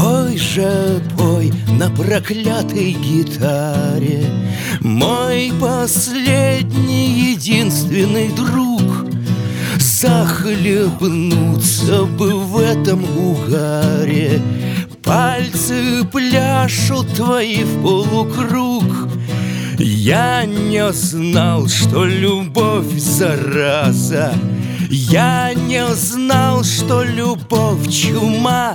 Пой же, пой на проклятой гитаре, мой последний, единственный друг. Захлебнуться бы в этом угаре, пальцы пляшут твои в полукруг. Я не знал, что любовь зараза, я не знал, что любовь чума.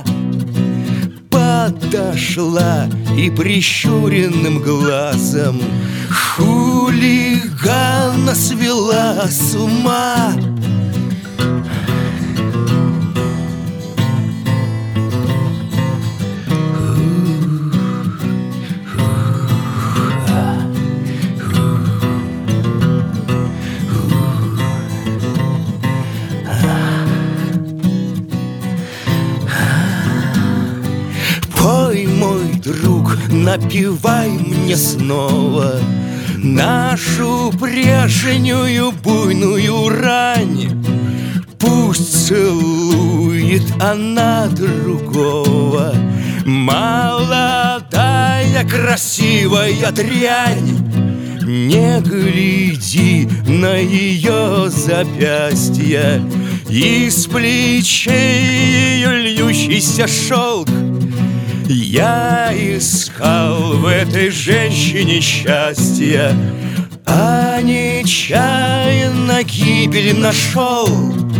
Подошла и прищуренным глазом хулигана свела с ума. Пой, мой друг, напевай мне снова нашу прежнюю буйную рань. Пусть целует она другого, молодая красивая дрянь. Не гляди на ее запястья, из плечей ее льющийся шелк. Я искал в этой женщине счастья, а нечаянно гибель нашел.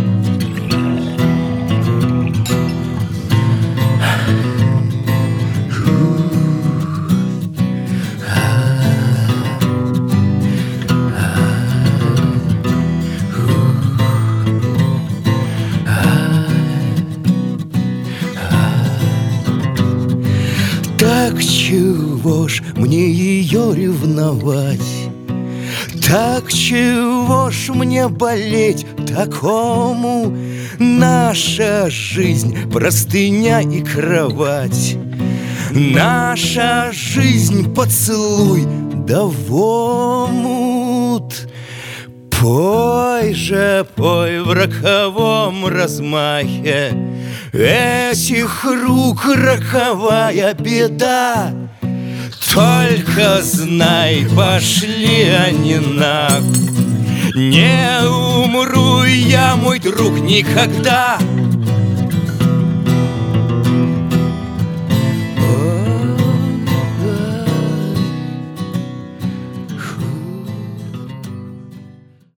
Так чего ж мне ее ревновать? Так чего ж мне болеть такому? Наша жизнь — простыня и кровать, наша жизнь — поцелуй да в омут. Пой же, пой в роковом размахе этих рук роковая беда. Только знай, пошли они на. Не умру я, мой друг, никогда.